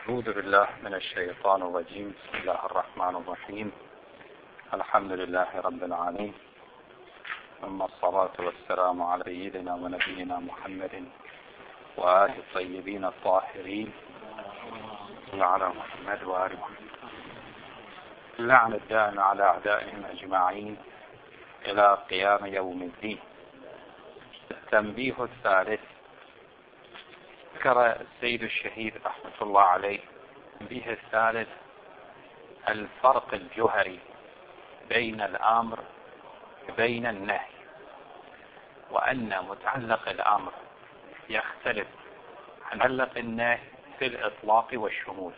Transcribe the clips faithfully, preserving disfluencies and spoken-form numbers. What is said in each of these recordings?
أعوذ بالله من الشيطان الرجيم. بسم الله الرحمن الرحيم. الحمد لله رب العالمين، ثم الصلاة والسلام على سيدنا ونبينا محمد وآله الطيبين الطاهرين وعلى محمد وآل محمد. اللعن الدائم على أعدائهم أجمعين إلى قيام يوم الدين. التنبيه الثالث، ذكر السيد الشهيد رحمة الله عليه التنبيه الثالث الفرق الجوهري بين الأمر وبين النهي، وأن متعلق الأمر يختلف عن متعلق النهي في الإطلاق والشمول.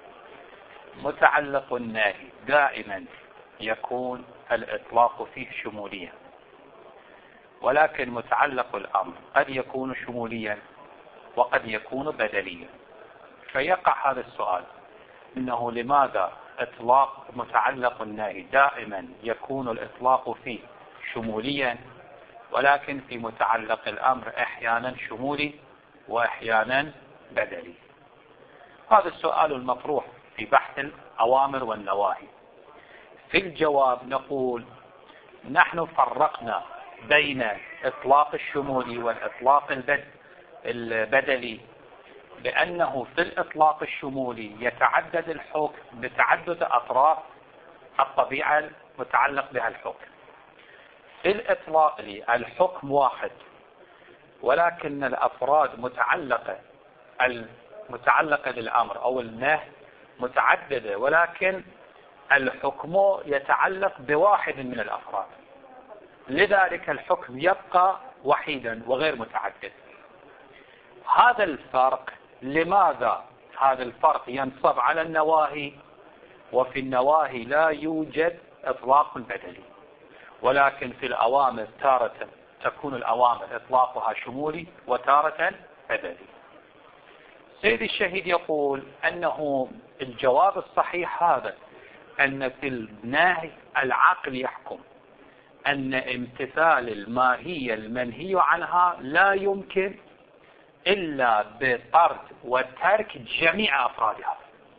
متعلق النهي دائما يكون الإطلاق فيه شموليا، ولكن متعلق الأمر قد يكون شموليا وقد يكون بدليا. فيقع هذا السؤال، إنه لماذا إطلاق متعلق النهي دائما يكون الإطلاق فيه شموليا، ولكن في متعلق الأمر أحيانا شمولي وأحيانا بدلي؟ هذا السؤال المطروح في بحث الأوامر والنواهي. في الجواب نقول نحن فرقنا بين إطلاق الشمولي والإطلاق البدلي، لأنه في الإطلاق الشمولي يتعدد الحكم بتعدد أطراف الطبيعة المتعلق بها الحكم. في الإطلاق الحكم واحد، ولكن الأفراد متعلقة المتعلقة للأمر أو النهي متعددة، ولكن الحكم يتعلق بواحد من الأفراد، لذلك الحكم يبقى وحيدا وغير متعدد. هذا الفرق، لماذا هذا الفرق ينصب على النواهي، وفي النواهي لا يوجد إطلاق بدلي، ولكن في الأوامر تارة تكون الأوامر إطلاقها شمولي وتارة بدلي؟ سيد الشهيد يقول أنه الجواب الصحيح هذا، أن في النهي العقل يحكم أن امتثال الماهية المنهي عنها لا يمكن إلا بطرد وترك جميع أفرادها.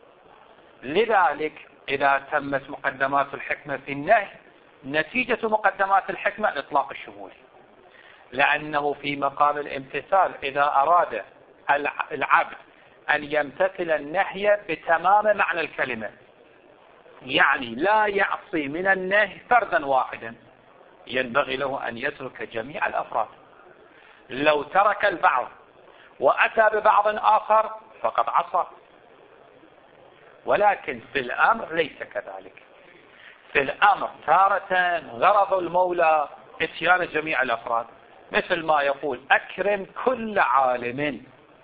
لذلك إذا تمت مقدمات الحكمة في النهي، نتيجة مقدمات الحكمة الإطلاق الشمولي، لأنه في مقام الامتثال إذا أراد العبد أن يمتثل النهي بتمام معنى الكلمة، يعني لا يعصي من النهي فردا واحدا، ينبغي له أن يترك جميع الأفراد. لو ترك البعض وأتى ببعض آخر فقد عصى. ولكن في الأمر ليس كذلك. في الأمر تارة غرض المولى اتيان جميع الأفراد، مثل ما يقول أكرم كل عالم.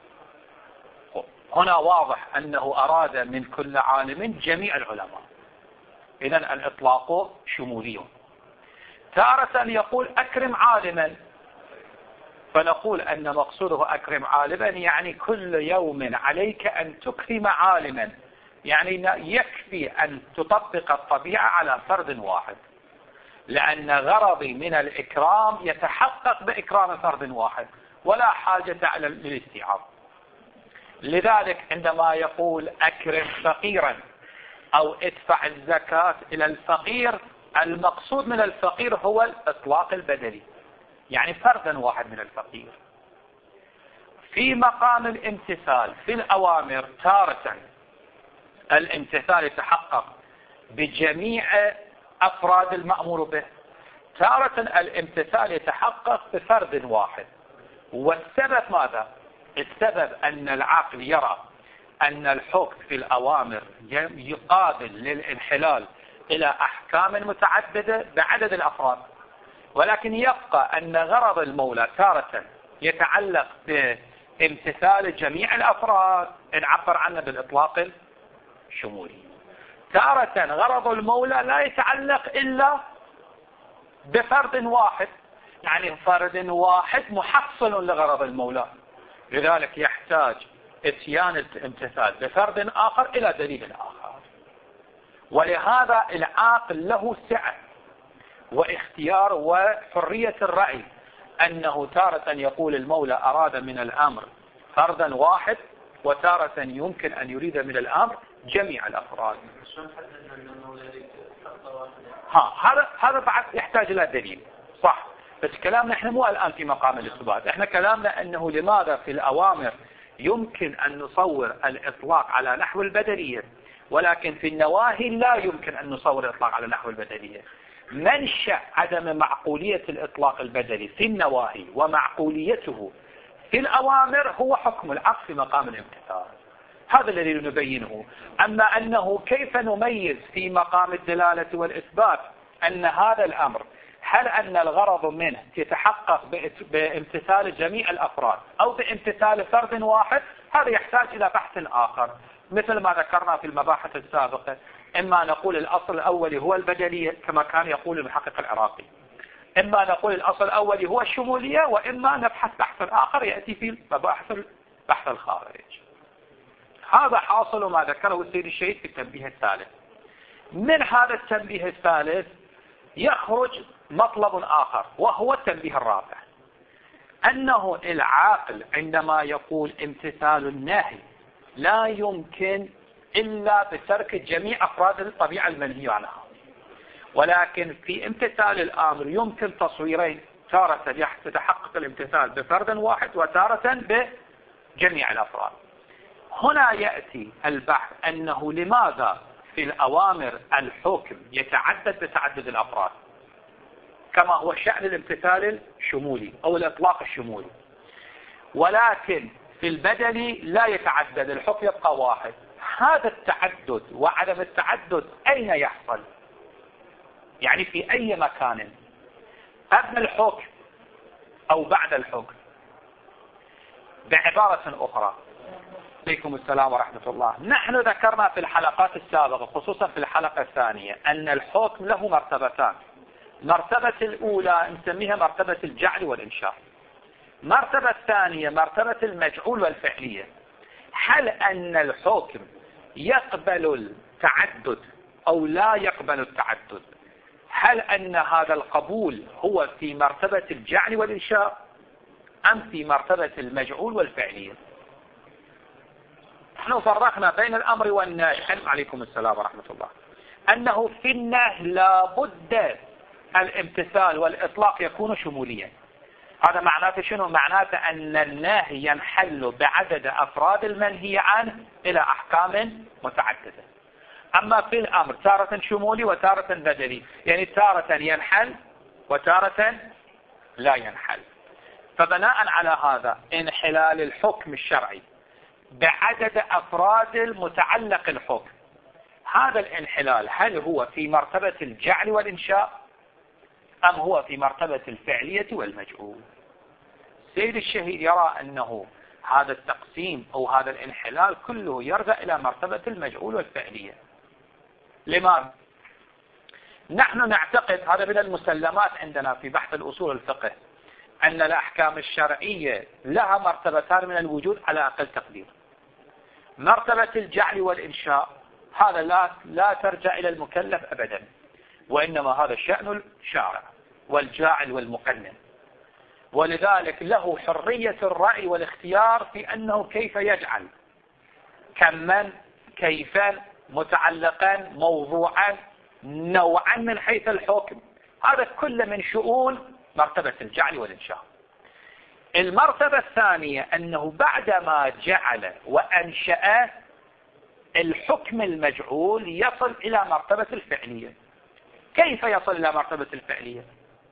هنا واضح أنه أراد من كل عالم جميع العلماء، إذن الإطلاق شمولي. تارة يقول أكرم عالما، فنقول أن مقصوده أكرم عالما يعني كل يوم عليك أن تكرم عالما، يعني يكفي أن تطبق الطبيعة على فرد واحد، لأن غرضي من الإكرام يتحقق بإكرام فرد واحد ولا حاجة للاستيعاب. لذلك عندما يقول أكرم فقيرا أو ادفع الزكاة إلى الفقير، المقصود من الفقير هو الإطلاق البدلي، يعني فردا واحد من الفقير. في مقام الامتثال في الأوامر تارة الامتثال يتحقق بجميع أفراد المأمور به، تارة الامتثال يتحقق بفرد واحد. والسبب ماذا؟ السبب أن العقل يرى أن الحكم في الأوامر يقابل للانحلال إلى أحكام متعددة بعدد الأفراد، ولكن يبقى أن غرض المولى تارة يتعلق بامتثال جميع الأفراد نعبر عنه بالإطلاق الشمولي. تارة غرض المولى لا يتعلق إلا بفرد واحد، يعني فرد واحد محصل لغرض المولى، لذلك يحتاج اتيان الامتثال بفرد آخر إلى دليل آخر. ولهذا العاقل له سعة واختيار وحرية الرأي، أنه تارة يقول المولى أراد من الأمر فردا واحد وتارة يمكن أن يريد من الأمر جميع الأفراد. ها هذا هذا بعد يحتاج إلى دليل صح، بس كلامنا احنا مو الآن في مقام الإثبات، احنا كلامنا أنه لماذا في الأوامر يمكن أن نصور الإطلاق على نحو البدلية، ولكن في النواهي لا يمكن أن نصور الإطلاق على نحو البدلية. منشأ عدم معقولية الإطلاق البدلي في النواهي ومعقوليته في الأوامر هو حكم العقل في مقام الامتثال، هذا الذي نبينه. أما أنه كيف نميز في مقام الدلالة والإثبات أن هذا الأمر هل أن الغرض منه يتحقق بامتثال جميع الأفراد أو بامتثال فرد واحد، هذا يحتاج إلى بحث آخر، مثل ما ذكرنا في المباحث السابقة. إما نقول الأصل الأولي هو البدلية كما كان يقول المحقق العراقي، إما نقول الأصل الأولي هو الشمولية، وإما نبحث بحث آخر يأتي في مباحث البحث الخارج. هذا حاصل ما ذكره السيد الشهيد في التنبيه الثالث. من هذا التنبيه الثالث يخرج مطلب آخر وهو التنبيه الرابع، أنه العاقل عندما يقول امتثال النهي لا يمكن إلا بترك جميع أفراد الطبيعة المنهي عنها، ولكن في امتثال الآمر يمكن تصويرين، تارة يتحقق الامتثال بفرد واحد وتارة بجميع الأفراد. هنا يأتي البحث أنه لماذا في الأوامر الحكم يتعدد بتعدد الأفراد كما هو شأن الامتثال الشمولي أو الإطلاق الشمولي، ولكن في البدلي لا يتعدد، الحكم يبقى واحد. هذا التعدد وعدم التعدد أين يحصل؟ يعني في أي مكان؟ قبل الحكم أو بعد الحكم؟ بعبارة أخرى، عليكم السلام ورحمة الله، نحن ذكرنا في الحلقات السابقة خصوصا في الحلقة الثانية أن الحكم له مرتبتان. مرتبة الأولى نسميها مرتبة الجعل والإنشاء، مرتبة الثانية مرتبة المجعول والفعلية. هل أن الحكم يقبل التعدد أو لا يقبل التعدد؟ هل أن هذا القبول هو في مرتبة الجعل والإنشاء أم في مرتبة المجعول والفعلية؟ نحن فرقنا بين الأمر والنهي، عليكم السلام ورحمة الله، أنه في النهي لابد الامتثال والإطلاق يكون شموليا. هذا معناته شنو؟ معناته أن النهي ينحل بعدد أفراد المنهي عنه إلى أحكام متعددة. أما في الأمر تارة شمولي وتارة بدلي، يعني تارة ينحل وتارة لا ينحل. فبناء على هذا انحلال الحكم الشرعي بعدد أفراد المتعلق الحكم، هذا الانحلال هل هو في مرتبة الجعل والإنشاء أم هو في مرتبة الفعلية والمجعول؟ سيد الشهيد يرى أنه هذا التقسيم أو هذا الانحلال كله يرجع إلى مرتبة المجعول والفعلية. لماذا؟ نحن نعتقد، هذا من المسلمات عندنا في بحث الأصول الفقه، أن الأحكام الشرعية لها مرتبتان من الوجود على أقل تقدير. مرتبة الجعل والإنشاء هذا لا لا ترجع إلى المكلف أبدا، وإنما هذا شأن الشارع والجاعل والمقنن، ولذلك له حرية الرأي والاختيار في أنه كيف يجعل، كمن، كيفا، متعلقا، موضوعا، نوعا من حيث الحكم، هذا كله من شؤون مرتبة الجعل والإنشاء. المرتبة الثانية أنه بعدما جعل وأنشأ الحكم المجعول يصل إلى مرتبة الفعلية. كيف يصل إلى مرتبة الفعلية؟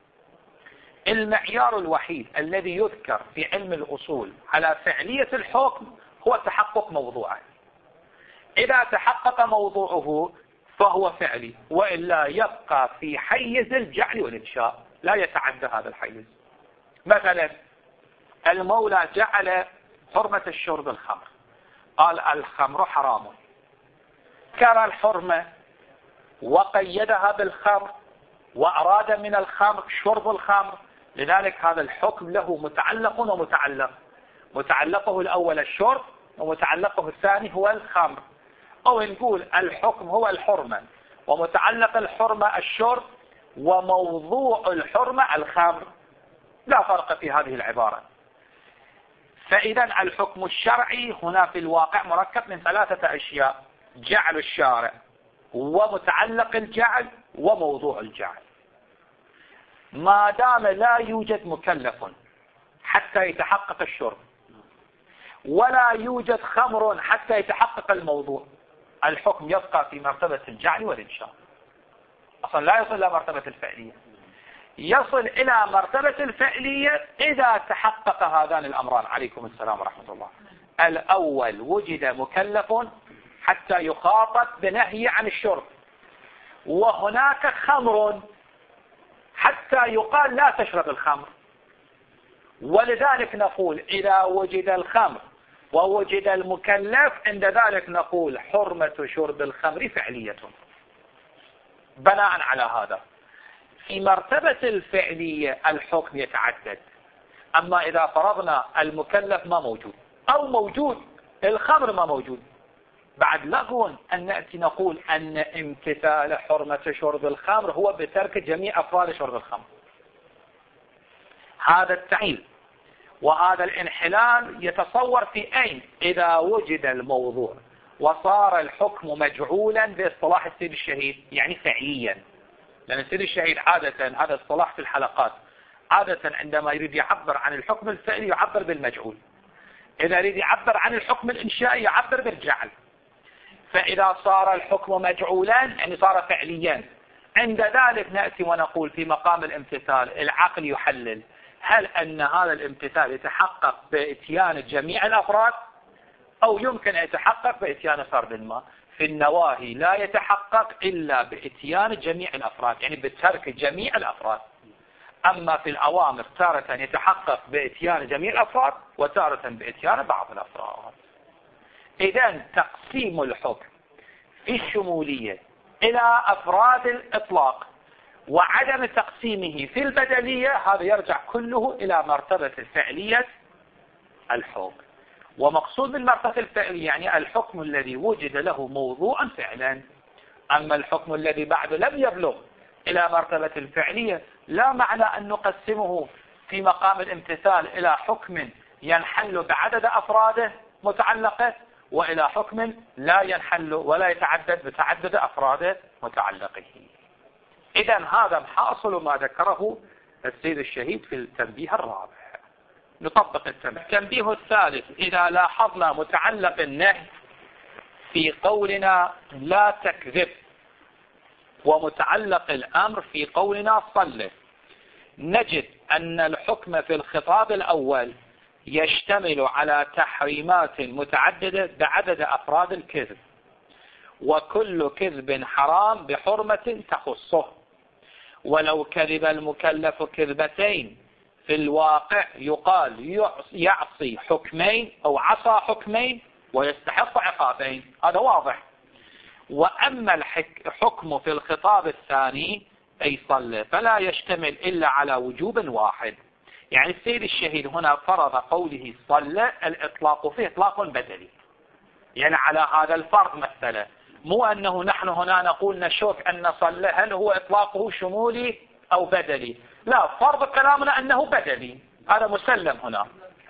المعيار الوحيد الذي يذكر في علم الأصول على فعلية الحكم هو تحقق موضوعه. إذا تحقق موضوعه فهو فعلي، وإلا يبقى في حيز الجعل والإنشاء، لا يتعدى هذا الحيز. مثلا المولى جعل حرمة الشرب الخمر، قال الخمر حرام، كان الحرمة وقيدها بالخمر وأراد من الخمر شرب الخمر، لذلك هذا الحكم له متعلق ومتعلق، متعلقه الأول الشرب ومتعلقه الثاني هو الخمر، أو نقول الحكم هو الحرمة ومتعلق الحرمة الشرب وموضوع الحرمة الخمر، لا فرق في هذه العبارة. فإذا الحكم الشرعي هنا في الواقع مركب من ثلاثة أشياء: جعل الشارع، ومتعلق الجعل، وموضوع الجعل. ما دام لا يوجد مكلف حتى يتحقق الشرب، ولا يوجد خمر حتى يتحقق الموضوع، الحكم يبقى في مرتبة الجعل والإنشاء. أصلا لا يصل إلى مرتبة الفعلية، يصل إلى مرتبة الفعلية إذا تحقق هذان الأمران. عليكم السلام ورحمة الله. الأول: وجد مكلف حتى يخاطب بنهي عن الشرب، وهناك خمر حتى يقال لا تشرب الخمر. ولذلك نقول إذا وجد الخمر ووجد المكلف، عند ذلك نقول حرمة شرب الخمر فعلية بناء على هذا. في مرتبة الفعلية الحكم يتعدد. أما إذا فرضنا المكلف ما موجود، أو موجود الخمر ما موجود، بعد لغو أن نأتي نقول أن امتثال حرمة شرب الخمر هو بترك جميع أفراد شرب الخمر. هذا التعيل وهذا الانحلال يتصور في أين؟ إذا وجد الموضوع وصار الحكم مجعولا باصطلاح السيد الشهيد، يعني فعليا. لأن السيد الشهيد عادة، هذا اصطلاح في الحلقات، عادة عندما يريد يعبر عن الحكم الفعلي يعبر بالمجعول، إذا يريد يعبر عن الحكم الإنشائي يعبر بالجعل. فإذا صار الحكم مجعولا يعني صار فعليا، عند ذلك نأتي ونقول في مقام الامتثال العقل يحلل: هل أن هذا الامتثال يتحقق بإتيان جميع الأفراد، أو يمكن أن يتحقق بإتيان فرد ما؟ في النواهي لا يتحقق إلا بإتيان جميع الأفراد، يعني بترك جميع الأفراد. أما في الأوامر تارة يتحقق بإتيان جميع الأفراد، وتارة بإتيان بعض الأفراد. إذن تقسيم الحكم في الشمولية إلى أفراد الإطلاق وعدم تقسيمه في البدلية، هذا يرجع كله إلى مرتبة الفعلية الحكم. ومقصود بالمرتبة الفعلية يعني الحكم الذي وجد له موضوع فعلا. أما الحكم الذي بعد لم يبلغ إلى مرتبة الفعلية، لا معنى أن نقسمه في مقام الامتثال إلى حكم ينحل بعدد أفراده متعلقه، وإلى حكم لا ينحل ولا يتعدد بتعدد أفراده متعلقه. إذن هذا حاصل ما ذكره السيد الشهيد في التنبيه الرابع. نطبق التنبيه. التنبيه الثالث: إذا لاحظنا متعلق النهي في قولنا لا تكذب، ومتعلق الأمر في قولنا صلي، نجد أن الحكم في الخطاب الأول يشتمل على تحريمات متعددة بعدد أفراد الكذب، وكل كذب حرام بحرمة تخصه. ولو كذب المكلف كذبتين في الواقع يقال يعصي حكمين أو عصى حكمين ويستحق عقابين، هذا واضح. وأما الحكم في الخطاب الثاني أي صلى فلا يشتمل إلا على وجوب واحد. يعني السيد الشهيد هنا فرض قوله صلى الإطلاق فيه إطلاق بدلي، يعني على هذا الفرض مثلا، مو أنه نحن هنا نقول نشوف أن صلى هل هو إطلاقه شمولي أو بدلي، لا، فرض كلامنا أنه بدلي، هذا مسلم هنا.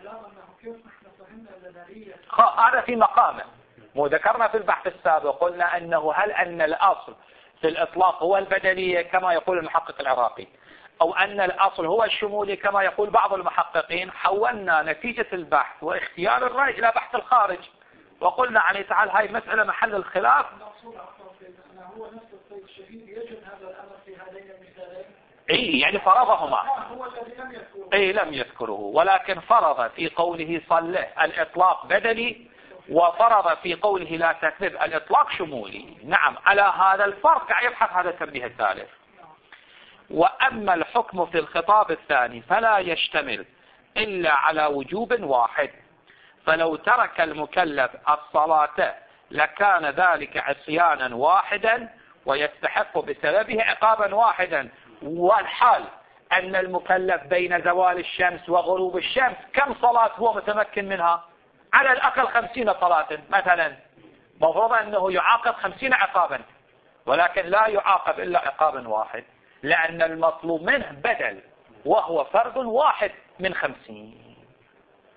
هذا في مقامه. مو ذكرنا في البحث السابق قلنا أنه هل أن الأصل في الإطلاق هو البدلية كما يقول المحقق العراقي، أو أن الأصل هو الشمولي كما يقول بعض المحققين. حولنا نتيجة البحث واختيار الرأي إلى بحث الخارج، وقلنا عليه تعالى هاي مسألة محل الخلاف. هو نفس السيد الشهيد يجد هذا الأمر في هذين المثالين. اي يعني فرضهما. هو الذي لم يذكره. اي لم يذكره، ولكن فرض في قوله صلى الإطلاق بدلي، وفرض في قوله لا تكذب الإطلاق شمولي. نعم، على هذا الفرق يبحث هذا التنبيه الثالث. وأما الحكم في الخطاب الثاني فلا يشتمل إلا على وجوب واحد، فلو ترك المكلف الصلاة لكان ذلك عصيانا واحدا ويستحق بسببه عقابا واحدا. والحال أن المكلف بين زوال الشمس وغروب الشمس كم صلاة هو متمكن منها؟ على الأقل خمسين صلاة مثلا، مفروض أنه يعاقب خمسين عقابا، ولكن لا يعاقب إلا عقابا واحد، لأن المطلوب منه بدل وهو فرد واحد من خمسين.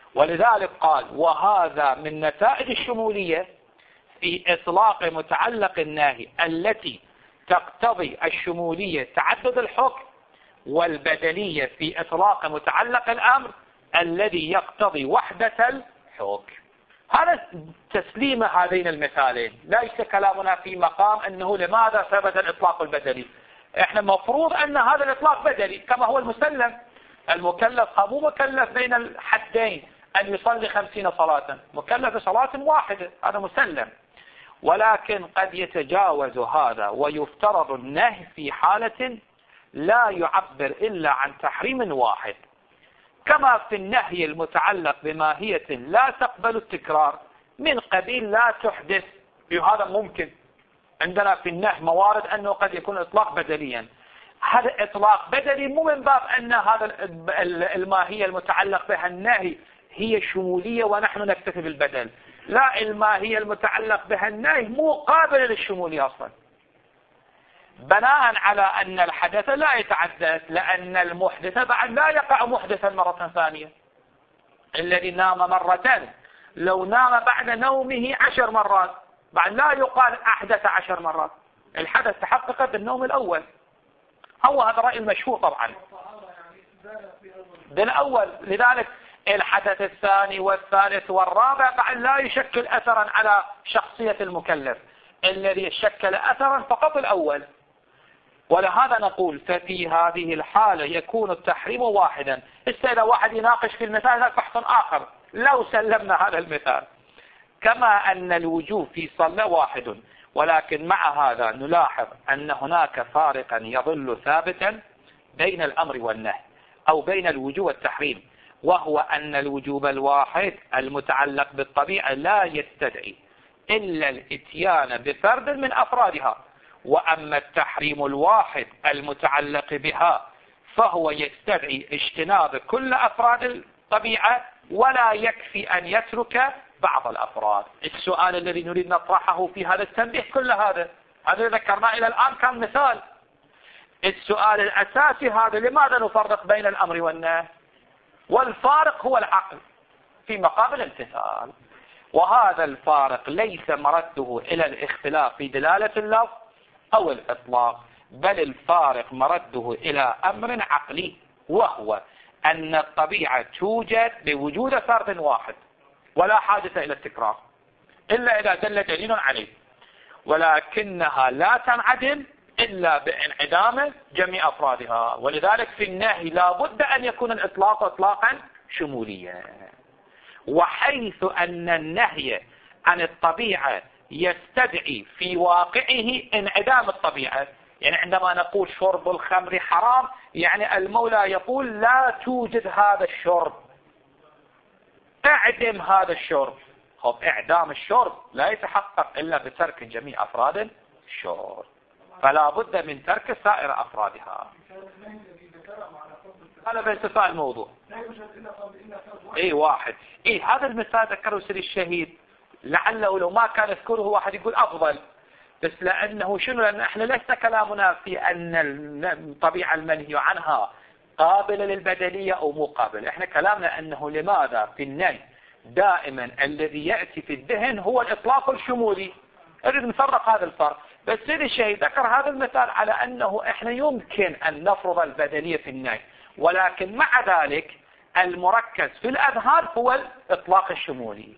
ولذلك قال وهذا من نتائج الشمولية في إطلاق متعلق الناهي التي تقتضي الشمولية تعدد الحكم، والبدلية في إطلاق متعلق الأمر الذي يقتضي وحدة الحكم. هذا تسليم هذين المثالين. ليس كلامنا في مقام أنه لماذا ثبت الإطلاق البدلي. احنا مفروض أن هذا الإطلاق بدلي كما هو المسلم. المكلف مو مكلف بين الحدين أن يصلي خمسين صلاة، مكلف بصلاة واحدة، هذا مسلم. ولكن قد يتجاوز هذا ويفترض النهي في حالة لا يعبر إلا عن تحريم واحد، كما في النهي المتعلق بماهية لا تقبل التكرار من قبيل لا تحدث. هذا ممكن عندنا في النهي موارد أنه قد يكون إطلاق بدليا. هذا إطلاق بدلي مو من باب أن هذا الماهية المتعلق بها النهي هي شمولية ونحن نكتفي بالبدل. لا، الماهية المتعلق بها النهي مو قابلة للشمولية أصلا، بناء على أن الحدث لا يتعدد، لأن المحدث بعد لا يقع محدثا مرة ثانية. الذي نام مرة لو نام بعد نومه عشر مرات بعد لا يقال أحدث عشر مرات، الحدث تحقق بالنوم الأول. هو هذا الرأي المشهور طبعا بالأول. لذلك الحدث الثاني والثالث والرابع بعد لا يشكل أثرا على شخصية المكلف، الذي شكل أثرا فقط الأول. ولهذا نقول ففي هذه الحالة يكون التحريم واحدا. إذا واحد يناقش في المثال هذا بحث آخر لو سلمنا هذا المثال. كما أن الوجوب في صلاة واحد، ولكن مع هذا نلاحظ أن هناك فارقا يظل ثابتا بين الأمر والنهي أو بين الوجوب والتحريم، وهو أن الوجوب الواحد المتعلق بالطبيعة لا يستدعي إلا الإتيان بفرد من أفرادها، وأما التحريم الواحد المتعلق بها فهو يستدعي اجتناب كل أفراد الطبيعة ولا يكفي أن يترك بعض الأفراد. السؤال الذي نريد نطرحه في هذا التنبيه كل هذا هذا ذكرنا إلى الآن كان مثال. السؤال الأساسي هذا لماذا نفرق بين الأمر والنهي؟ والفارق هو العقل في مقام الامتثال، وهذا الفارق ليس مرده إلى الاختلاف في دلالة اللفظ أو الإطلاق، بل الفارق مرده إلى أمر عقلي، وهو أن الطبيعة توجد بوجود فرد واحد ولا حاجة إلى التكرار إلا إذا دل دليل عليه، ولكنها لا تنعدم إلا بانعدام جميع أفرادها. ولذلك في النهي لا بد أن يكون الإطلاق إطلاقا شموليا. وحيث أن النهي عن الطبيعة يستدعي في واقعه انعدام الطبيعة، يعني عندما نقول شرب الخمر حرام يعني المولى يقول لا توجد هذا الشرب، اعدم هذا الشرب. خب اعدام الشرب لا يتحقق إلا بترك جميع أفراد الشرب، فلا بد من ترك سائر أفرادها. هذا بانتفاء الموضوع. اي واحد اي هذا المثال ذكره سيد الشهيد، لعله لو ما كان يذكره واحد يقول أفضل، بس لأنه شنو؟ لأن احنا ليس كلامنا في أن الطبيعة المنهي عنها قابلة للبدلية أو مو قابلة. احنا كلامنا أنه لماذا في النهي دائما الذي يأتي في الذهن هو الإطلاق الشمولي. أريد نفرق هذا الفرق. بس سيد الشهيد ذكر هذا المثال على أنه احنا يمكن أن نفرض البدلية في النهي، ولكن مع ذلك المركز في الأذهان هو الإطلاق الشمولي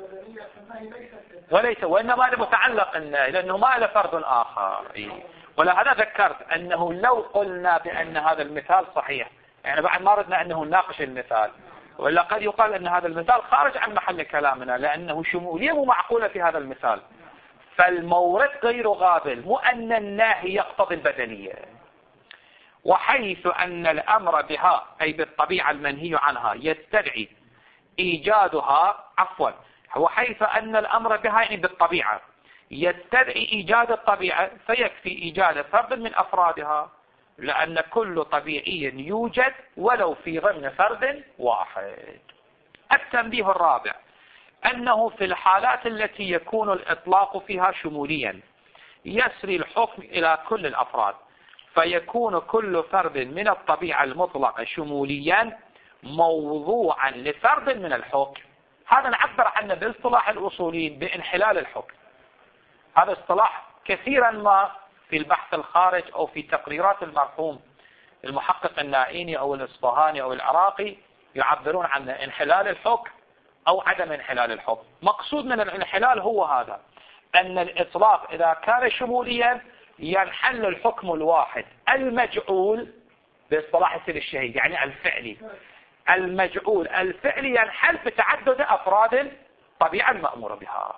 وليس، وإنما متعلق النهي لأنه ما له فرد آخر. ولهذا ذكرت أنه لو قلنا بأن هذا المثال صحيح، يعني بعد ما ردنا أنه ناقش المثال، ولا قد يقال أن هذا المثال خارج عن محل كلامنا لأنه شمولية مو معقولة في هذا المثال، فالمورد غير غابل، مو أن الناهي يقتضي البدلية. وحيث أن الأمر بها أي بالطبيعة المنهي عنها يستدعي إيجادها عفوا وحيث أن الأمر بها يعني بالطبيعة يستدعي إيجاد الطبيعة فيكفي إيجاد فرد من أفرادها، لأن كل طبيعي يوجد ولو في ضمن فرد واحد. التنبيه الرابع أنه في الحالات التي يكون الإطلاق فيها شموليا يسري الحكم إلى كل الأفراد، فيكون كل فرد من الطبيعة المطلقة شموليا موضوعا لفرد من الحكم. هذا نعبر عنه باصطلاح الأصوليين بانحلال الحكم. هذا اصطلاح كثيرا ما في البحث الخارج أو في تقريرات المرحوم المحقق النائيني أو الإصفهاني أو العراقي يعبرون عنه انحلال الحكم أو عدم انحلال الحكم. مقصود من الانحلال هو هذا، أن الإطلاق إذا كان شموليا ينحل الحكم الواحد المجعول باصطلاح السيد الشهيد، يعني الفعلي. المجعول الفعلي ينحل بتعدد أفراد طبيعة المأمور بها،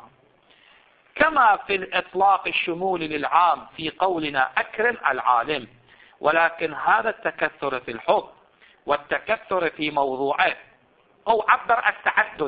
كما في الإطلاق الشمولي للعام في قولنا أكرم العالم. ولكن هذا التكثر في الحكم والتكثر في موضوعه أو عبر التعدد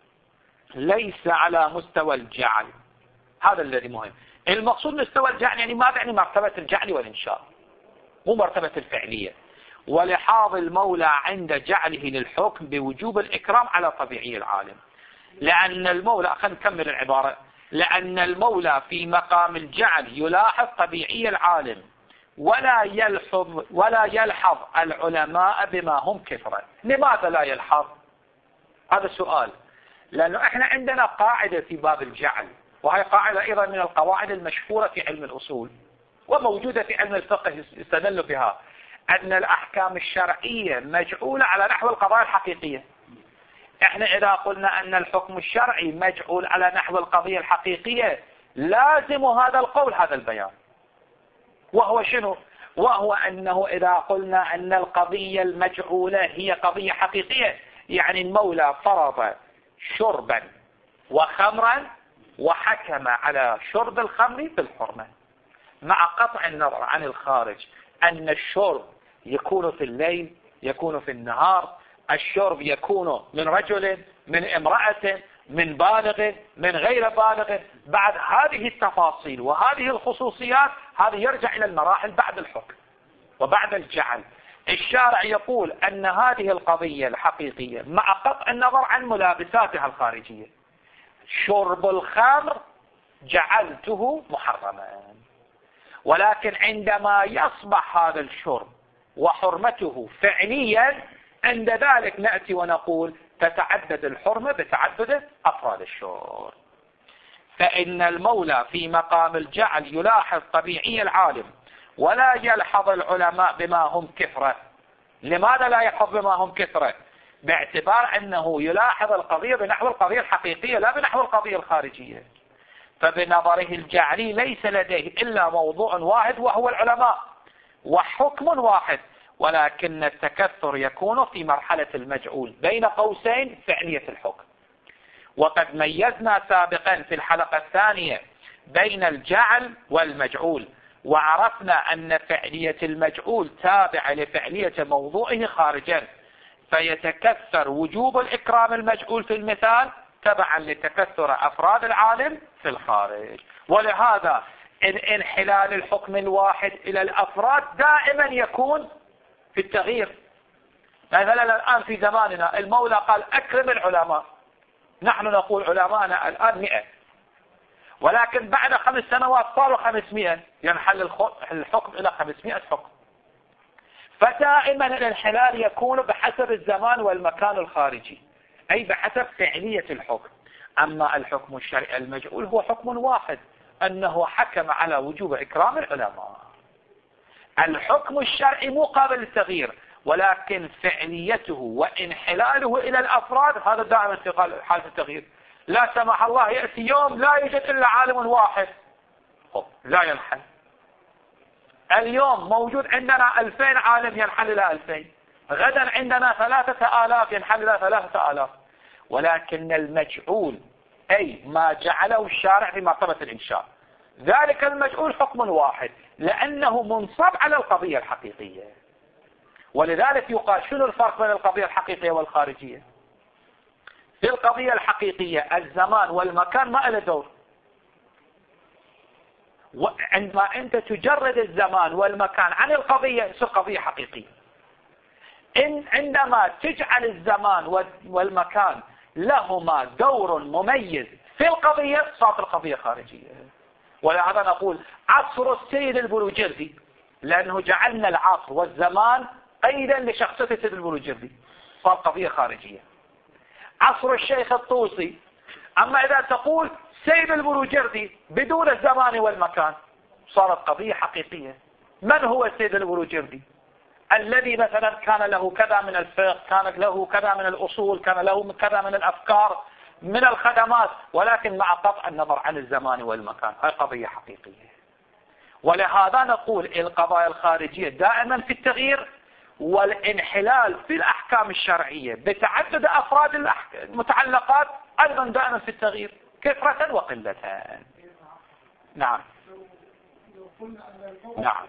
ليس على مستوى الجعل. هذا الذي مهم. المقصود مستوى الجعل يعني ما يعني مرتبة الجعل والإنشاء، مو مرتبة الفعلية. ولحاظ المولى عند جعله للحكم بوجوب الإكرام على طبيعي العالم، لأن المولى، خلينا نكمل العبارة، لأن المولى في مقام الجعل يلاحظ طبيعي العالم ولا يلحظ ولا يلحظ العلماء بما هم كثرة. لماذا لا يلحظ؟ هذا سؤال. لأنه احنا عندنا قاعدة في باب الجعل، وهي قاعدة أيضا من القواعد المشهورة في علم الأصول وموجودة في علم الفقه يستدل بها، أن الأحكام الشرعية مجعولة على نحو القضايا الحقيقية. احنا إذا قلنا أن الحكم الشرعي مجعول على نحو القضية الحقيقية لازم هذا القول هذا البيان، وهو شنو؟ وهو أنه إذا قلنا أن القضية المجعولة هي قضية حقيقية، يعني المولى فرض شربا وخمرا وحكم على شرب الخمر بالحرمة، مع قطع النظر عن الخارج أن الشرب يكون في الليل، يكون في النهار، الشرب يكون من رجل، من امرأة، من بالغ، من غير بالغ. بعد هذه التفاصيل وهذه الخصوصيات هذا يرجع إلى المراحل بعد الحكم وبعد الجعل. الشارع يقول أن هذه القضية الحقيقية مع قطع النظر عن ملابساتها الخارجية، شرب الخمر جعلته محرما، ولكن عندما يصبح هذا الشرب وحرمته فعليا عند ذلك نأتي ونقول تتعدد الحرمة بتعدد أفراد الشرب. فإن المولى في مقام الجعل يلاحظ طبيعي العالم ولا يلحظ العلماء بما هم كثرة. لماذا لا يلحظ بما هم كثرة؟ باعتبار أنه يلاحظ القضية بنحو القضية الحقيقية لا بنحو القضية الخارجية. فبنظره الجعلي ليس لديه إلا موضوع واحد وهو العلماء وحكم واحد، ولكن التكثر يكون في مرحلة المجعول بين قوسين فعلية الحكم. وقد ميزنا سابقا في الحلقة الثانية بين الجعل والمجعول، وعرفنا أن فعلية المجعول تابعة لفعلية موضوعه خارجا، فيتكثر وجوب الإكرام المجعول في المثال تبعا لتكثر أفراد العالم في الخارج. ولهذا انحلال الحكم الواحد إلى الأفراد دائما يكون في التغيير. مثلا الآن في زماننا المولى قال أكرم العلماء، نحن نقول علماءنا الآن مئة، ولكن بعد خمس سنوات صاروا خمسمائة، ينحل الحكم إلى خمسمائة حكم. فدائما الانحلال يكون بحسب الزمان والمكان الخارجي، أي بحسب فعلية الحكم. أما الحكم الشرعي المجعول هو حكم واحد، أنه حكم على وجوب إكرام العلماء. الحكم الشرعي مو قابل للتغيير، ولكن فعليته وانحلاله إلى الأفراد هذا دائما في حالة التغيير. لا سمح الله يأتي يوم لا يوجد إلا عالم واحد لا ينحل. اليوم موجود عندنا ألفين عالم ينحل إلى ألفين، غدا عندنا ثلاثة آلاف ينحل إلى ثلاثة آلاف. ولكن المجعول أي ما جعله الشارع في مرتبة الإنشاء، ذلك المجعول حكم واحد لأنه منصب على القضية الحقيقية. ولذلك يقال شنو الفرق بين القضية الحقيقية والخارجية؟ في القضية الحقيقية الزمان والمكان ما له دور، وعندما أنت تجرد الزمان والمكان عن القضية يصير قضية حقيقية. إن عندما تجعل الزمان والمكان لهما دور مميز في القضية صارت القضية خارجية. ولهذا نقول عصر السيد البروجردي، لأنه جعلنا العصر والزمان قيدا لشخصية السيد البروجردي. صار قضية خارجية. عصر الشيخ الطوسي، أما إذا تقول سيد البروجردي بدون الزمان والمكان صارت قضية حقيقية. من هو سيد البروجردي؟ الذي مثلا كان له كذا من الفقه، كان له كذا من الأصول، كان له كذا من الأفكار من الخدمات، ولكن مع قطع النظر عن الزمان والمكان. هذه قضية حقيقية. ولهذا نقول القضايا الخارجية دائما في التغيير، والانحلال في الأحكام الشرعية بتعدد أفراد المتعلقات أيضا دائما في التغيير كثرة وقلة. نعم نعم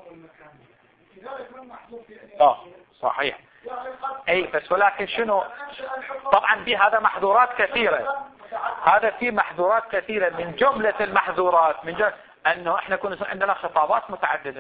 اه صحيح. اي بس ولكن شنو طبعا بهذا محظورات كثيرة، هذا في محظورات كثيرة. من جملة المحظورات من جملة انه احنا كنا عندنا خطابات متعددة.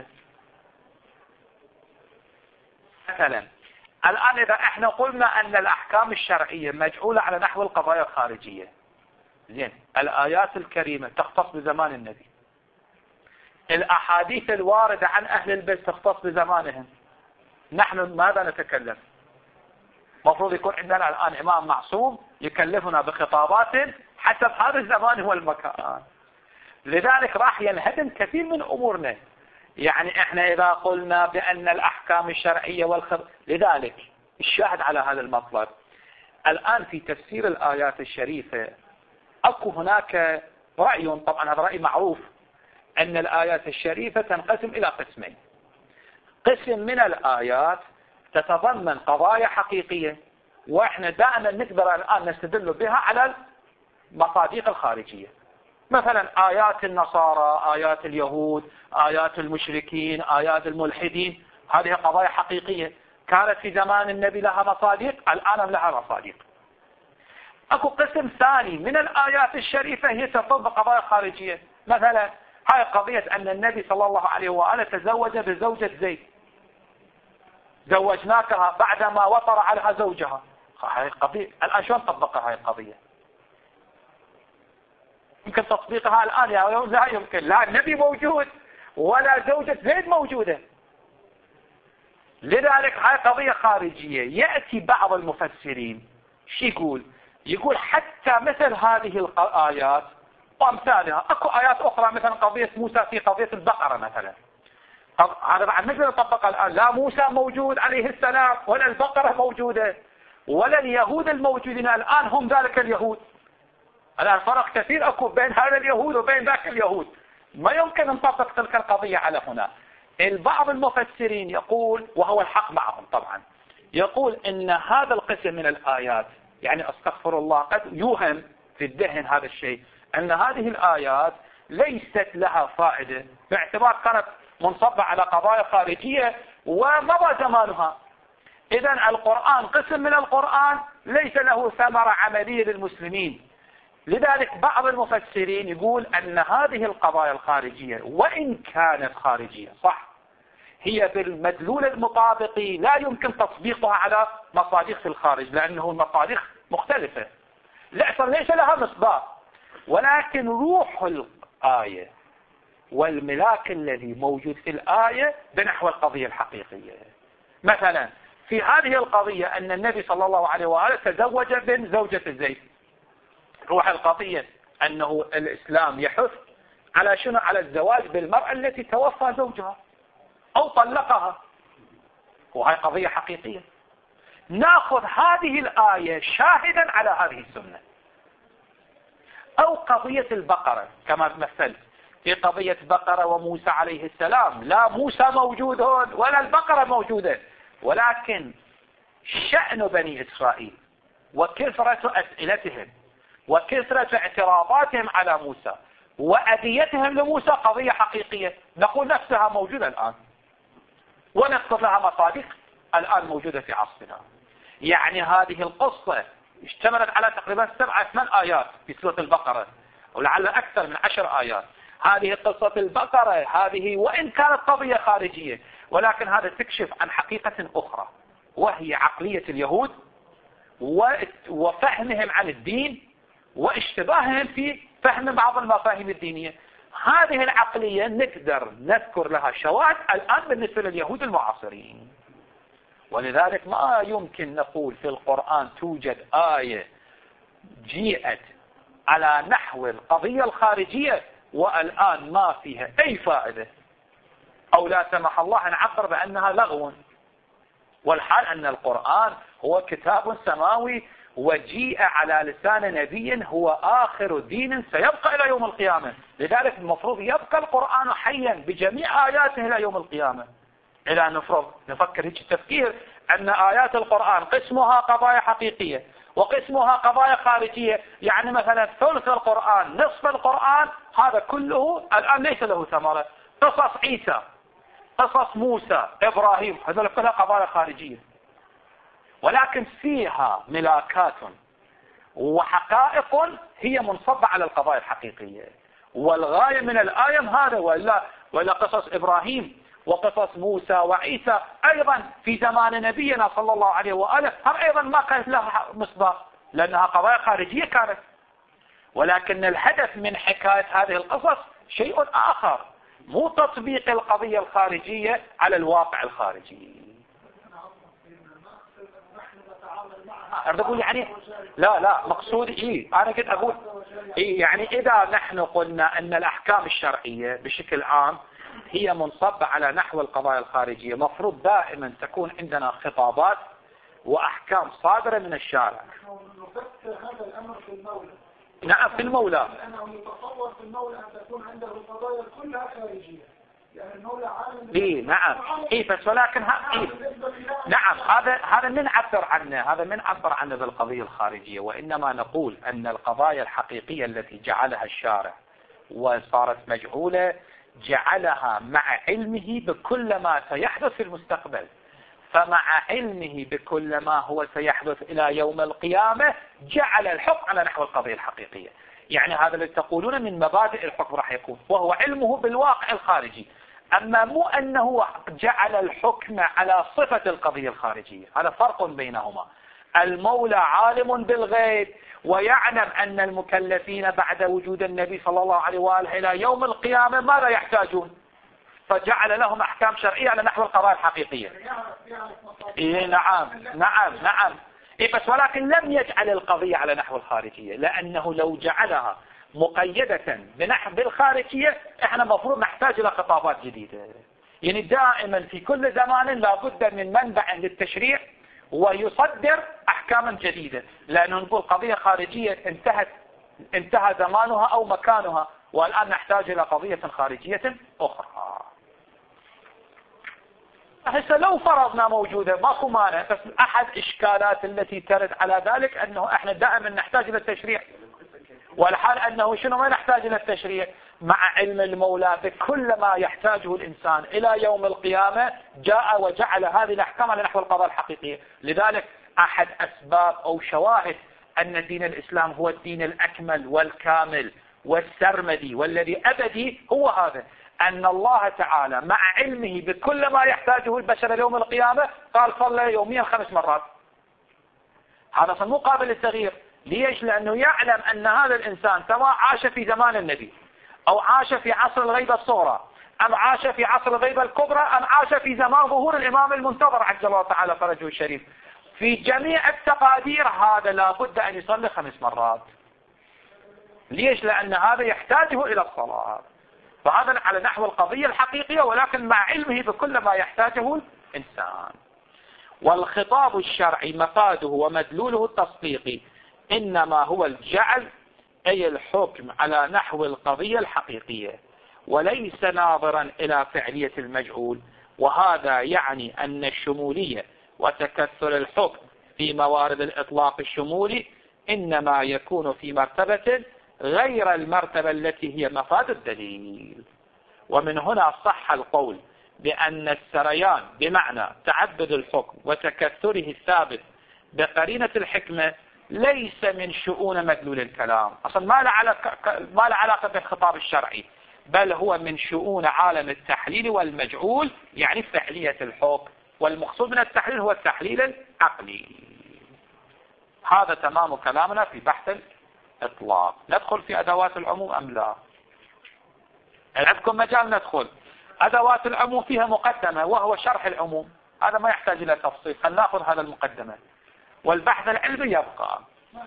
مثلا الان اذا احنا قلنا ان الاحكام الشرعية مجعولة على نحو القضايا الخارجية، زين الايات الكريمة تختص بزمان النبي، الاحاديث الواردة عن اهل البيت تختص بزمانهم، نحن ماذا نتكلم؟ مفروض يكون عندنا الان امام معصوم يكلفنا بخطابات حسب هذا الزمان والمكان. لذلك راح ينهدم كثير من امورنا. يعني احنا اذا قلنا بان الاحكام الشرعية والخط، لذلك الشاهد على هذا المطلب الان في تفسير الايات الشريفة اكو هناك رأي، طبعا هذا رأي معروف، ان الايات الشريفة تنقسم الى قسمين. قسم من الآيات تتضمن قضايا حقيقية، وإحنا دائما نقدر الآن نستدل بها على المصادق الخارجية. مثلا آيات النصارى، آيات اليهود، آيات المشركين، آيات الملحدين، هذه قضايا حقيقية كانت في زمان النبي لها مصادق، الآن لها مصادق. أكو قسم ثاني من الآيات الشريفة هي تطبق قضايا خارجية. مثلا هاي قضية أن النبي صلى الله عليه وآله تزوج بزوجة زيد، زوجناكها بعدما وطر عليها زوجها. هاي قضية الآن شلون طبقها هاي القضية؟ يمكن تطبيقها الآن يا لا يمكن، لا النبي موجود ولا زوجة زيد موجودة. لذلك هاي قضية خارجية. يأتي بعض المفسرين شو يقول؟ يقول حتى مثل هذه الآيات وامثالها اكو ايات اخرى، مثلا قضية موسى في قضية البقرة مثلا، هذا بعد مثل نطبق الان، لا موسى موجود عليه السلام ولا البقرة موجودة ولا اليهود الموجودين الان هم ذلك اليهود. الان فرق كثير اكو بين هذا اليهود وبين ذاك اليهود، ما يمكن نطبق تلك القضية على هنا. البعض المفسرين يقول، وهو الحق معهم طبعا، يقول ان هذا القسم من الايات، يعني استغفر الله قد يوهم في الذهن هذا الشيء، أن هذه الآيات ليست لها فائدة باعتبار كانت منصبة على قضايا خارجية ومضى زمانها. إذن القرآن قسم من القرآن ليس له ثمرة عملية للمسلمين. لذلك بعض المفسرين يقول أن هذه القضايا الخارجية وإن كانت خارجية صح، هي بالمدلول المطابقي لا يمكن تطبيقها على مصادق في الخارج، لأنه المصادق مختلفة ليس لها مصداق، ولكن روح الآية والملاك الذي موجود في الآية بنحو القضية الحقيقية. مثلا في هذه القضية أن النبي صلى الله عليه وآله تزوج بن زوجة زيد، روح القضية أنه الإسلام يحث على شنو؟ على الزواج بالمرأة التي توفى زوجها أو طلقها، وهي قضية حقيقية. ناخذ هذه الآية شاهدا على هذه السنة. أو قضية البقرة كما مثلت في قضية بقرة وموسى عليه السلام، لا موسى موجود هون ولا البقرة موجودة، ولكن شأن بني إسرائيل وكثرة أسئلتهم وكثرة اعتراضاتهم على موسى وأذيتهم لموسى قضية حقيقية، نقول نفسها موجودة الآن ونقصد لها مصادق الآن موجودة في عصرنا. يعني هذه القصة اشتملت على تقريبا سبعة ثمان آيات في سورة البقرة، ولعل أكثر من عشر آيات. هذه قصة البقرة هذه وإن كانت قضية خارجية، ولكن هذا تكشف عن حقيقة أخرى، وهي عقلية اليهود وفهمهم عن الدين واشتباههم في فهم بعض المفاهيم الدينية. هذه العقلية نقدر نذكر لها شواهد الآن بالنسبة لليهود المعاصرين، ولذلك ما يمكن نقول في القرآن توجد آية جيئت على نحو القضية الخارجية والآن ما فيها أي فائدة، أو لا سمح الله نعبر بأنها لغو، والحال أن القرآن هو كتاب سماوي وجيء على لسان نبي هو آخر دين سيبقى إلى يوم القيامة. لذلك المفروض يبقى القرآن حيا بجميع آياته إلى يوم القيامة. إلى نفرض نفكر هيك التفكير أن آيات القرآن قسمها قضايا حقيقية وقسمها قضايا خارجية، يعني مثلا ثلث القرآن نصف القرآن هذا كله الآن ليس له ثمرة. قصص عيسى، قصص موسى، إبراهيم، هذول كلها قضايا خارجية، ولكن فيها ملاكات وحقائق هي منصبة على القضايا الحقيقية. والغاية من الآية هذا، ولا ولا قصص إبراهيم وقصص موسى وعيسى أيضا في زمان نبينا صلى الله عليه وآله هم أيضا ما كانت لها مصداق لأنها قضايا خارجية كانت، ولكن الهدف من حكاية هذه القصص شيء آخر، مو تطبيق القضية الخارجية على الواقع الخارجي. أريد أقول يعني لا لا مقصود إيه، أنا كنت أقول إيه يعني إذا نحن قلنا أن الأحكام الشرعية بشكل عام هي منصبة على نحو القضايا الخارجية، مفروض دائما تكون عندنا خطابات وأحكام صادرة من الشارع. هذا الأمر في المولى. نعم في المولى. لأنه يتصور في المولى أن تكون عنده القضايا كلها خارجية. يعني المولى عالم. إيه نعم. إيه بس ولكن ها إيه. نعم هذا هذا من عبر عنه هذا من عبر عنه بالقضية الخارجية، وإنما نقول أن القضايا الحقيقية التي جعلها الشارع وصارت مجهولة جعلها مع علمه بكل ما سيحدث في المستقبل، فمع علمه بكل ما هو سيحدث إلى يوم القيامة جعل الحكم على نحو القضية الحقيقية. يعني هذا اللي تقولون من مبادئ الحكم راح يكون، وهو علمه بالواقع الخارجي، أما مو أنه جعل الحكم على صفة القضية الخارجية، هذا فرق بينهما. المولى عالم بالغيب ويعلم أن المكلفين بعد وجود النبي صلى الله عليه وآله إلى يوم القيامة ماذا يحتاجون، فجعل لهم أحكام شرعية على نحو القضايا الحقيقية. إيه نعم نعم نعم إيه بس ولكن لم يجعل القضية على نحو الخارجية، لأنه لو جعلها مقيدة بنحو بالخارجية احنا مفروض نحتاج إلى خطابات جديدة. يعني دائما في كل زمان لابد من منبع للتشريع ويصدر أحكاما جديدة، لأنه نقول قضية خارجية انتهت انتهى زمانها أو مكانها، والآن نحتاج إلى قضية خارجية أخرى. هسه لو فرضنا موجودة ماكو مانع، بس أحد إشكالات التي ترد على ذلك أنه احنا دائما نحتاج إلى التشريع، والحال أنه شنو ما نحتاج إلى التشريع مع علم المولى بكل ما يحتاجه الإنسان إلى يوم القيامة جاء وجعل هذه الأحكام على نحو القضاء الحقيقية. لذلك أحد أسباب أو شواهد أن دين الإسلام هو الدين الأكمل والكامل والسرمدي والذي أبدي هو هذا، أن الله تعالى مع علمه بكل ما يحتاجه البشر يوم القيامة قال صلى يوميا خمس مرات. هذا مو قابل للتغيير. ليش؟ لأنه يعلم أن هذا الإنسان سواء عاش في زمان النبي أو عاش في عصر الغيبة الصغرى أم عاش في عصر الغيبة الكبرى أم عاش في زمان ظهور الإمام المنتظر عجل الله تعالى فرجه الشريف، في جميع التقادير هذا لابد أن يصلي خمس مرات. ليش؟ لأن هذا يحتاجه إلى الصلاة، فهذا على نحو القضية الحقيقية ولكن مع علمه بكل ما يحتاجه الإنسان. والخطاب الشرعي مفاده ومدلوله التصديقي إنما هو الجعل أي الحكم على نحو القضية الحقيقية وليس ناظرا إلى فعلية المجعول، وهذا يعني أن الشمولية وتكثر الحكم في موارد الإطلاق الشمولي إنما يكون في مرتبة غير المرتبة التي هي مفاد الدليل. ومن هنا صح القول بأن السريان بمعنى تعدد الحكم وتكثره الثابت بقرينة الحكمة ليس من شؤون مدلول الكلام، أصلا ما له علاقة ما له علاقة بالخطاب الشرعي، بل هو من شؤون عالم التحليل والمجعول، يعني فعلية الحكم، والمقصود من التحليل هو التحليل العقلي. هذا تمام كلامنا في بحث الإطلاق. ندخل في أدوات العموم أم لا؟ عندكم مجال ندخل. أدوات العموم فيها مقدمة وهو شرح العموم، هذا ما يحتاج إلى تفصيل، خلينا نأخذ هذا المقدمة والبحث العلمي يبقى.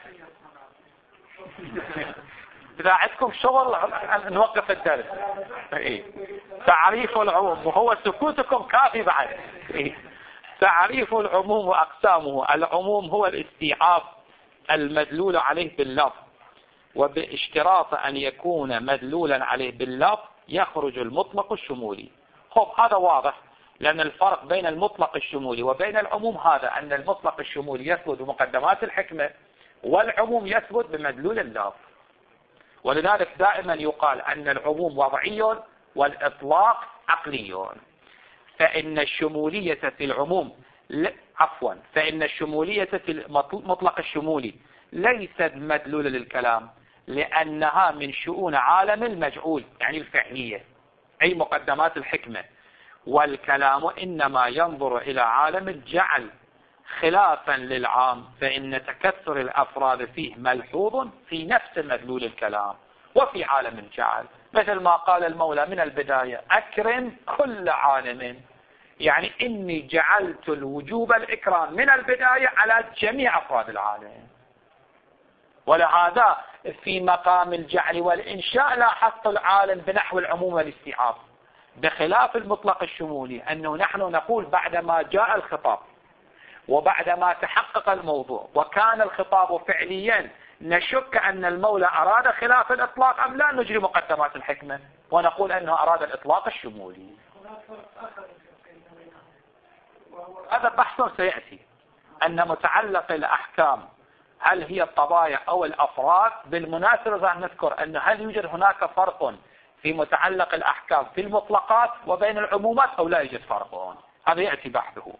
إذا عندكم شغل نوقف الدرس. إيه. تعريف العموم، وهو سكوتكم كافي بعد. إيه. تعريف العموم وأقسامه. العموم هو الاستيعاب المدلول عليه باللفظ، وباشتراط أن يكون مدلولا عليه باللفظ يخرج المطلق الشمولي. خب هذا واضح، لأن الفرق بين المطلق الشمولي وبين العموم هذا أن المطلق الشمولي يثبت بمقدمات الحكمة، والعموم يثبت بمدلول اللفظ. ولذلك دائما يقال أن العموم وضعي والإطلاق عقلي. فإن الشمولية في العموم عفوا فإن الشمولية في المطلق الشمولي ليست مدلولة للكلام، لأنها من شؤون عالم المجعول، يعني الفعلية، أي مقدمات الحكمة. والكلام إنما ينظر إلى عالم الجعل خلافا للعام، فإن تكثر الأفراد فيه ملحوظ في نفس مدلول الكلام وفي عالم الجعل، مثل ما قال المولى من البداية: أكرم كل عالم، يعني إني جعلت الوجوب الإكرام من البداية على جميع أفراد العالم. ولهذا في مقام الجعل والإنشاء لاحظت العالم بنحو العموم والاستيعاب، بخلاف المطلق الشمولي أنه نحن نقول بعدما جاء الخطاب وبعدما تحقق الموضوع وكان الخطاب فعليا نشك أن المولى أراد خلاف الإطلاق أم لا، نجري مقدمات الحكمة ونقول أنه أراد الإطلاق الشمولي. هذا بحث سيأتي، أن متعلق الأحكام هل هي الطبايع أو الأفراد. بالمناسبة راح نذكر أن هل يوجد هناك فرق في متعلق الأحكام في المطلقات وبين العمومات أو لا يوجد فرق، هذا يأتي بحثه.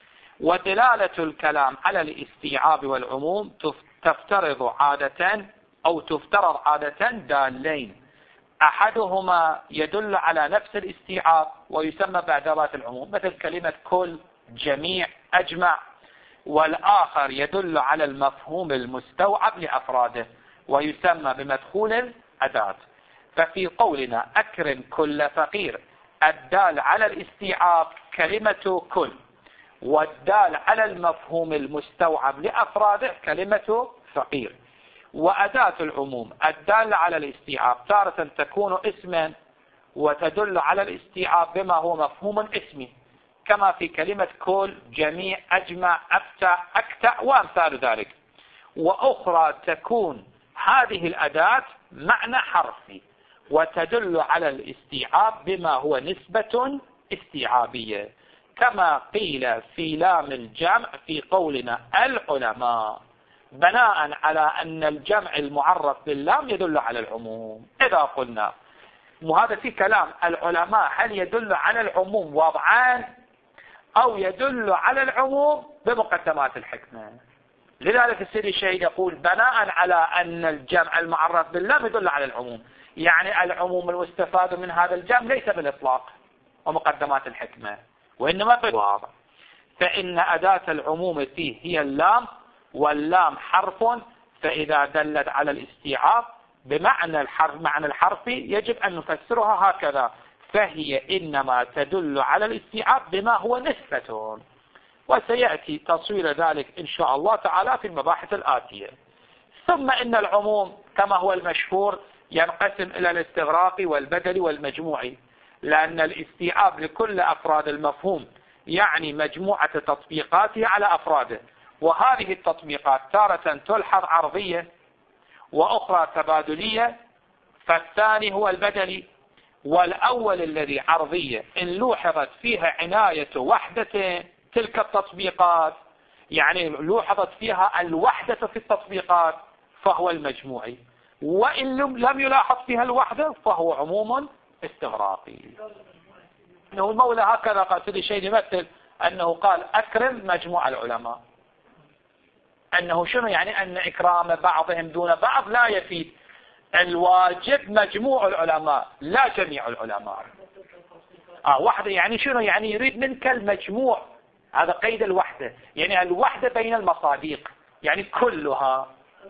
ودلالة الكلام على الاستيعاب والعموم تفترض عادة أو تفترض عادة دالين، أحدهما يدل على نفس الاستيعاب ويسمى بأدوات العموم، مثل كلمة كل، جميع، أجمع، والآخر يدل على المفهوم المستوعب لأفراده ويسمى بمدخول الأداة. ففي قولنا أكرم كل فقير، الدال على الاستيعاب كلمة كل، والدال على المفهوم المستوعب لأفراده كلمة فقير. وأداة العموم الدال على الاستيعاب تارة تكون اسما وتدل على الاستيعاب بما هو مفهوم اسمي، كما في كلمة كل، جميع، أجمع، أفتع، أكتع وأمثال ذلك. وأخرى تكون هذه الأداة معنى حرفي وتدل على الاستيعاب بما هو نسبة استيعابية، كما قيل في لام الجمع في قولنا العلماء، بناء على أن الجمع المعرف باللام يدل على العموم. إذا قلنا وهذا في كلام العلماء هل يدل على العموم وضعان أو يدل على العموم بمقدمات الحكمة. لذلك السيد الشهيد يقول بناء على أن الجمع المعرف باللام يدل على العموم، يعني العموم المستفاد من هذا الجمع ليس بالإطلاق ومقدمات الحكمة وإنما بالواضع. فإن أداة العموم فيه هي اللام، واللام حرف، فإذا دلت على الاستيعاب بمعنى الحرف معنى الحرفي يجب أن نفسرها هكذا، فهي إنما تدل على الاستيعاب بما هو نسبة. وسيأتي تصوير ذلك إن شاء الله تعالى في المباحث الآتية. ثم إن العموم كما هو المشهور ينقسم إلى الاستغراقي والبدلي والمجموعي، لأن الاستيعاب لكل أفراد المفهوم يعني مجموعة تطبيقاته على أفراده، وهذه التطبيقات تارة تلحظ عرضية وأخرى تبادلية، فالثاني هو البدلي. والأول الذي عرضية إن لوحظت فيها عناية وحدة تلك التطبيقات، يعني لوحظت فيها الوحدة في التطبيقات، فهو المجموعي، وإن لم يلاحظ فيها الوحدة فهو عموم استغراقي. إنه المولى هكذا قال سيدي شيء يمثل أنه قال أكرم مجموع العلماء، أنه شنو يعني أن إكرام بعضهم دون بعض لا يفيد، الواجب مجموع العلماء لا جميع العلماء. آه وحدة يعني شنو يعني يريد منك المجموع، هذا قيد الوحدة، يعني الوحدة بين المصادق يعني كلها،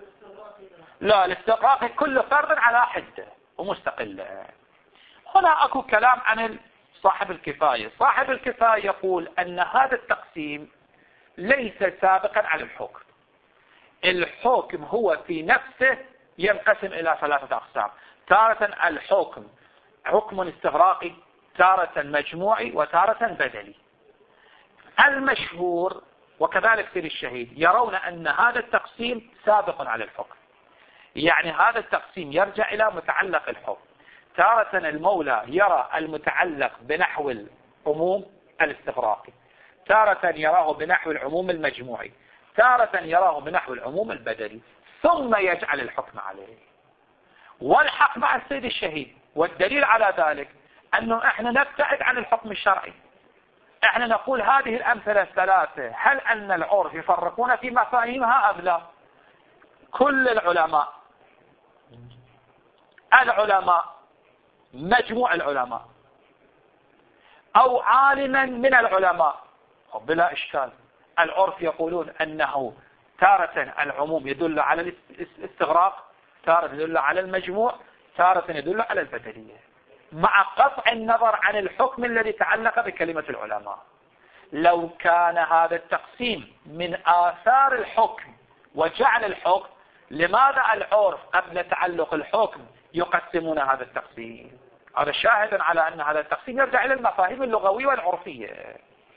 لا الاستغراق كل فرد على حدة ومستقلة. هنا أكو كلام عن صاحب الكفاية. صاحب الكفاية يقول أن هذا التقسيم ليس سابقا على الحكم. الحكم هو في نفسه ينقسم إلى ثلاثة أقسام. تارة الحكم حكم استغراقي، تارة مجموعي، وتارة بدلي. المشهور وكذلك سير الشهيد يرون أن هذا التقسيم سابق على الحكم، يعني هذا التقسيم يرجع إلى متعلق الحكم. تارة المولى يرى المتعلق بنحو العموم الاستغراقي، تارة يراه بنحو العموم المجموعي، تارة يراه بنحو العموم البدلي، ثم يجعل الحكم عليه. والحق مع السيد الشهيد، والدليل على ذلك أنه احنا نبتعد عن الحكم الشرعي. احنا نقول هذه الأمثلة الثلاثة هل أن العرف يفرقون في مفاهيمها أم لا؟ كل العلماء العلماء مجموع العلماء أو عالما من العلماء بلا إشكال العرف يقولون أنه تارة العموم يدل على الاستغراق، تارة يدل على المجموع، تارة يدل على البدلية، مع قطع النظر عن الحكم الذي تعلق بكلمة العلماء. لو كان هذا التقسيم من آثار الحكم وجعل الحكم، لماذا العرف قبل تعلق الحكم يقسمون هذا التقسيم؟ هذا شاهد على أن هذا التقسيم يرجع إلى المفاهيم اللغوية والعرفية.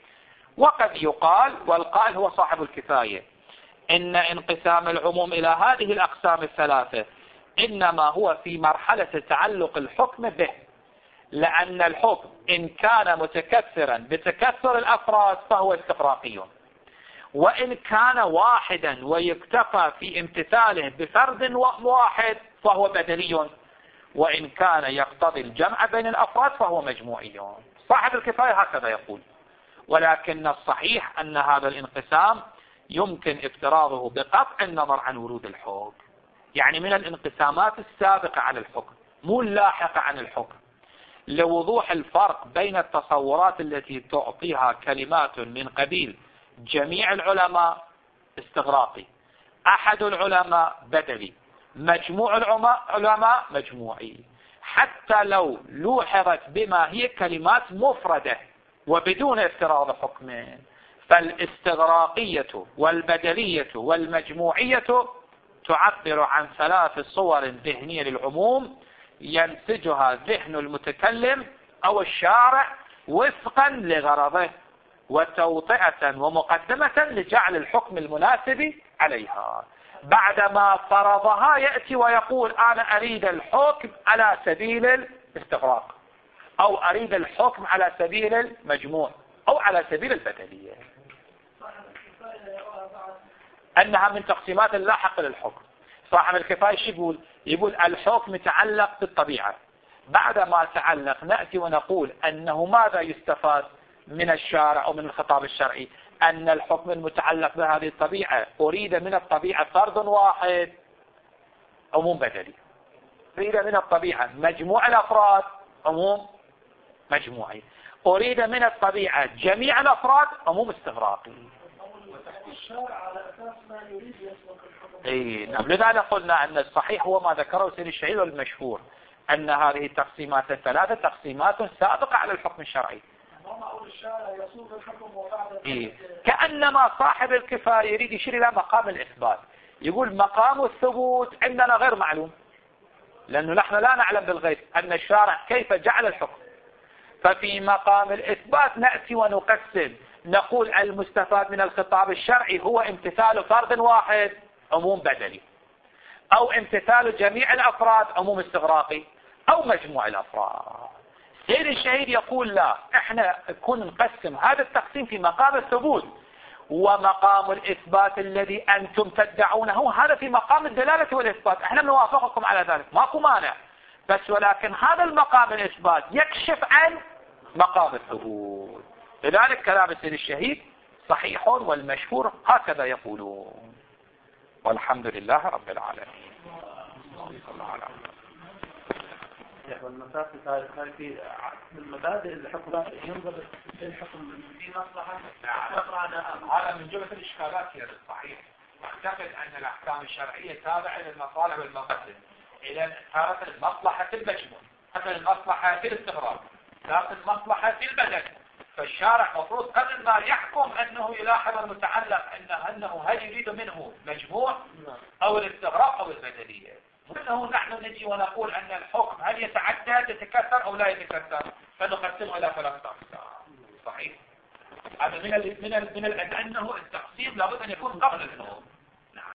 وقد يقال، والقائل هو صاحب الكفاية، إن انقسام العموم إلى هذه الأقسام الثلاثة إنما هو في مرحلة تعلق الحكم به، لأن الحكم إن كان متكثرا بتكثر الأفراد فهو استغراقي، وإن كان واحدا ويكتفى في امتثاله بفرد واحد فهو بدلي، وإن كان يقتضي الجمع بين الأفراد فهو مجموعي. صاحب الكفاية هكذا يقول. ولكن الصحيح أن هذا الانقسام يمكن افتراضه بقطع النظر عن ورود الحكم، يعني من الانقسامات السابقة على الحكم مو اللاحقة عن الحكم، لوضوح الفرق بين التصورات التي تعطيها كلمات من قبيل جميع العلماء استغراقي، أحد العلماء بدلي، مجموع العلماء مجموعي، حتى لو لوحظت بما هي كلمات مفردة وبدون افتراض حكم، فالاستغراقية والبدلية والمجموعية تعبر عن ثلاث صور ذهنية للعموم ينسجها ذهن المتكلم أو الشارع وفقا لغرضه، وتوطئة ومقدمة لجعل الحكم المناسب عليها. بعدما فرضها يأتي ويقول أنا أريد الحكم على سبيل الاستغراق، أو أريد الحكم على سبيل المجموع، أو على سبيل البدلية، أنها من تقسيمات اللاحقة للحكم. صاحب الكفاية شو يقول؟ يقول الحكم يتعلق بالطبيعة. بعدما تعلق نأتي ونقول أنه ماذا يستفاد من الشارع أو من الخطاب الشرعي؟ أن الحكم المتعلق بهذه الطبيعة أريد من الطبيعة فرد واحد عموم بدلي، أريد من الطبيعة مجموع الأفراد عموم مجموعي، أريد من الطبيعة جميع الأفراد عموم استغراقي. اي نعم. لذلك قلنا أن الصحيح هو ما ذكره سيد الشهيد والمشهور، أن هذه التقسيمات الثلاثة تقسيمات سابقة على الحكم الشرعي. إيه؟ كأنما صاحب الكفاية يريد يشير إلى مقام الإثبات، يقول مقام الثبوت عندنا غير معلوم، لأنه نحن لا نعلم بالغيب أن الشارع كيف جعل الحكم. ففي مقام الإثبات نأتي ونقسم، نقول المستفاد من الخطاب الشرعي هو امتثال فرد واحد عموم بدلي، أو امتثال جميع الأفراد عموم استغراقي، أو مجموع الأفراد. سيد الشهيد يقول لا، احنا كن نقسم هذا التقسيم في مقام الثبوت، ومقام الإثبات الذي أنتم تدعونه هذا في مقام الدلالة والإثبات، احنا نوافقكم على ذلك ماكو مانع، بس ولكن هذا المقام الإثبات يكشف عن مقام الثبوت. لذلك كلام سيد الشهيد صحيح والمشهور هكذا يقولون. والحمد لله رب العالمين. صلى الله عليه وسلم. والمسافة هذه في المبادئ الحكم ينظر الحكم في مصلحة. هذا من جملة الإشكالات هي الصحيح. أعتقد أن الأحكام الشرعية تابعة للمصالح والمقاصد، إلى تارة المصلحة المجموع، حتى المصلحة الاستغراق، لكن مصلحة في البدن. فالشارع مفروض قبل ما يحكم أنه يلاحظ المتعلق أنه, أنه هل يريد منه مجموع أو الاستغراق أو البدلية. وأنه نحن نجي ونقول أن الحكم هل يتعدد يتكثر أو لا يتكثر، فنقسمه إلى ثلاث أقسام. صحيح. هذا من ال من ال من الأدنى أنه التقسيم لابد أن يكون قبل النوم.